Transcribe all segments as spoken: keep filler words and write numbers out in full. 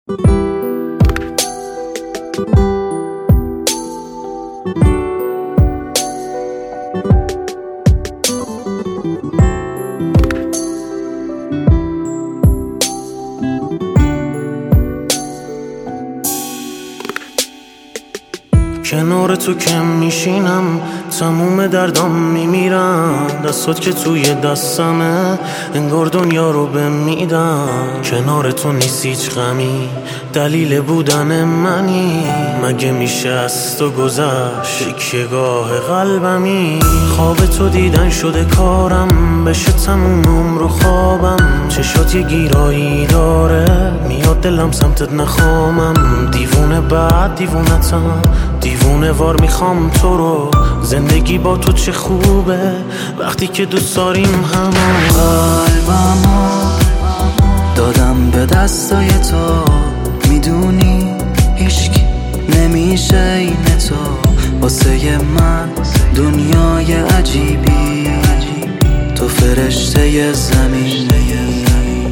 کنار تو کم میشینم، تموم دردام میمیرن. دستات که توی دستمه، انگار دنیا رو بهم میدن. کنار تو نیست هیچ غمی، دلیل بودن منی. مگه میشه از تو گذشت تکیه‌گاه قلبمی؟ خواب تو دیدن شده کارم، بشه تموم عمر خوابم. چشات یه گیرایی داره، میاد دلم سمتت نخوامم. دیوونه بعد دیوونتم، دیوونه وار میخوام تو رو. زندگی با تو چه خوبه وقتی که دوست داریم همون. قلبمو دادم به دستای تو، میدونی هیچکی نمیشه این تو. واسه من دنیای عجیبی، تو فرشته زمینی.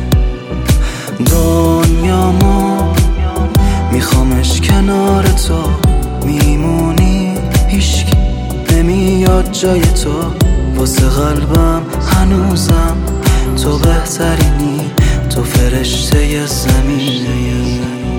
دنیامو میخوامش کنار تو، میمونی هیچکی نمیاد جای تو. واسه قلبم هنوزم تو بهترینی، تو فرشته زمینی.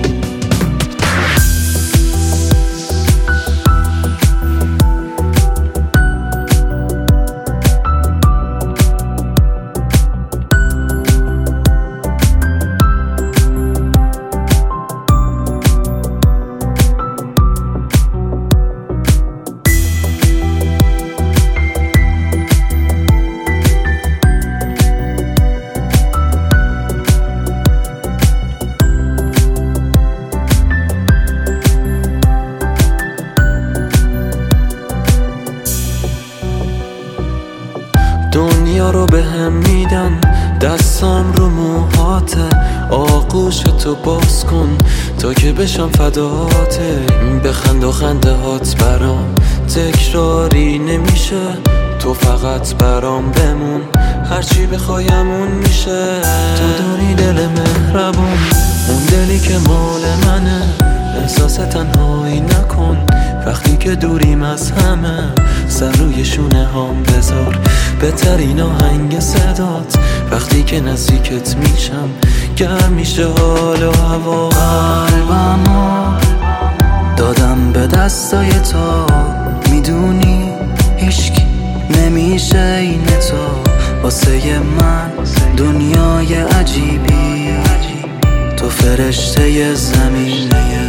دنیا رو به هم میدن، دستم رو موهاته. آغوش تو باز کن تا که بشم فداته. بخند و خنده هات برام تکراری نمیشه، تو فقط برام بمون، هرچی بخوایمون میشه. تو داری دل مهربون، اون دلی که مال منه. احساس تنهایی نکن وقتی که دوریم از همه. سر روی شونه هام بذار، بهترین آهنگ صدات. وقتی که نزدیکت میشم گرم میشه حال و هوا. قلبمو دادم به دستای تو، میدونی هیچکی نمیشه این تو. واسه من دنیای عجیبی، تو فرشته زمینی.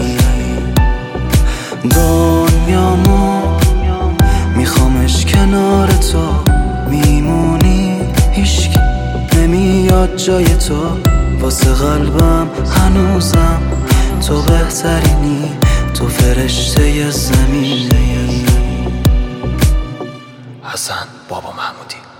دنیامو میخوامش کنار تو، میمونی هیچکی نمیاد جای تو. واسه قلبم هنوزم تو بهترینی، تو فرشته زمینی. حسن بابا محمودی.